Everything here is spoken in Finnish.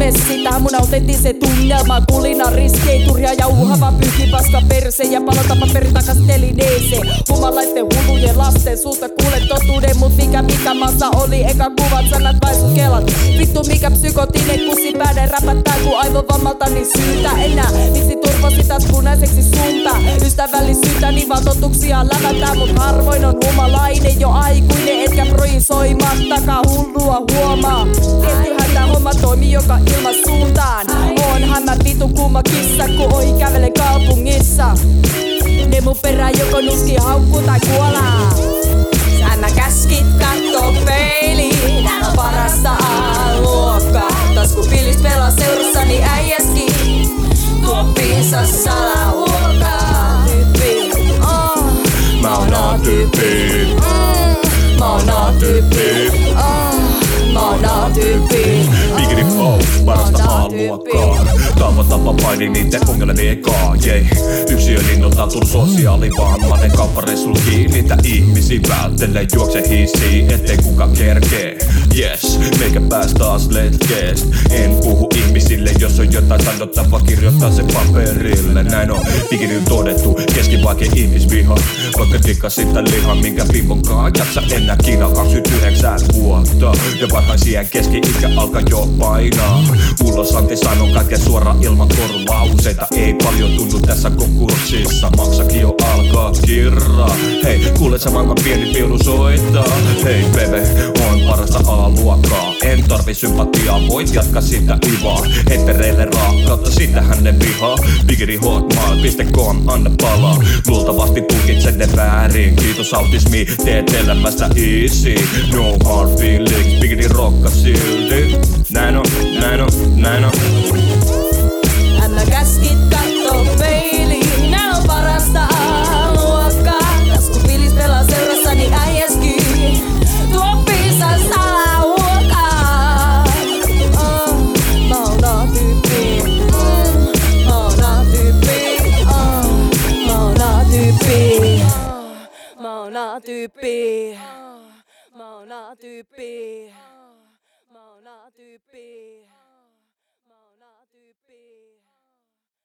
stressi. Tähän mun autenttiseen tunnelmaan kulina riski. Ei turhia jauha vaan pyyhki paska perse ja palota paperi takas telineeseen. Humalaisten hullujen lasten suusta kuulen totuuden, mut mikä maassa oli eka kuvat sanat vai sun kelat. Vittu mikä psykotinen kussipääden räpättää kun aivovammalta niin syytä enää. Miksi turvasi taas punaiseksi suunta? Ystävällisyyttä niin vaan totuksia lävätään, mut harvoin on humalainen jo aikuinen etkä projisoimattakaan hullua huomaa. Tiettyhän tää homma toimii joka ilman suuntaan. Oonhan mä vitu kumma kissa kun ohi kävelen kaupungissa. Ne mun perään joko nuski haukku tai kuolaa. Sä mä käskit kattoo peiliin, nää on parasta A-luokkaa. Taskupilis pelaa seurassani äijäskin, tuoppiinsa salahuokaa. Mä oon A-tyyppi. Mä oon A-tyyppi. Mä oon A-tyyppi. Biggie Flow, parasta A-luokkaa. Tapa paini niitten ongelmien kaa, jei. Yksilölinnoltaan tullut sosiaalivammainen. Kauppareissulla niitä ihmisiä välttelee. Juokse hissiin, ettei kuka kerkee. Yes, meikä pääs taas letkeest. En puhu ihmisille, jos on jotain sanottavaa, kirjoittaa se paperille. Näin on Biggieillä todettu, keskivaikea ihmisviha. Vaikka kikkas sitä lihan, minkä piponkaan jaksa enää Kiina 29 vuotta. Ja varhaisien keski-ikä alkaa jo painaa. Ulosanti sanon kaiken suoraan ilman korvauseita. Ei paljon tunnu tässä konkurssissa, maksakin jo alkaa kirraa. Hei, kuulet sä maailman pieni viulu soittaa. Hei bebe, on parasta A-luokkaa. En tarvi sympatiaa, voit jatkaa sitä ivaa. Hettereille rakkautta, sitähän ne vihaa. BiggieHotmail.com, anna palaa. Luultavasti tulkitsen ne väärin. Kiitos autismi, teet elämästä easy. No hard feelings, Biggie rokka silti. Näin on, näin on, näin on. Mä käskit kattoo peiliin, nää on parasta A-luokkaa. Taskupilis pelaa seurassani äijäskin, tuoppiinsa salahuokaa. Mä oon A-tyyppi. Mä oon A-tyyppi. Mä oon A-tyyppi. Mä oon A-tyyppi. Mä oon A-tyyppi. Mä oon A-tyyppi. Mä oon A-tyyppi.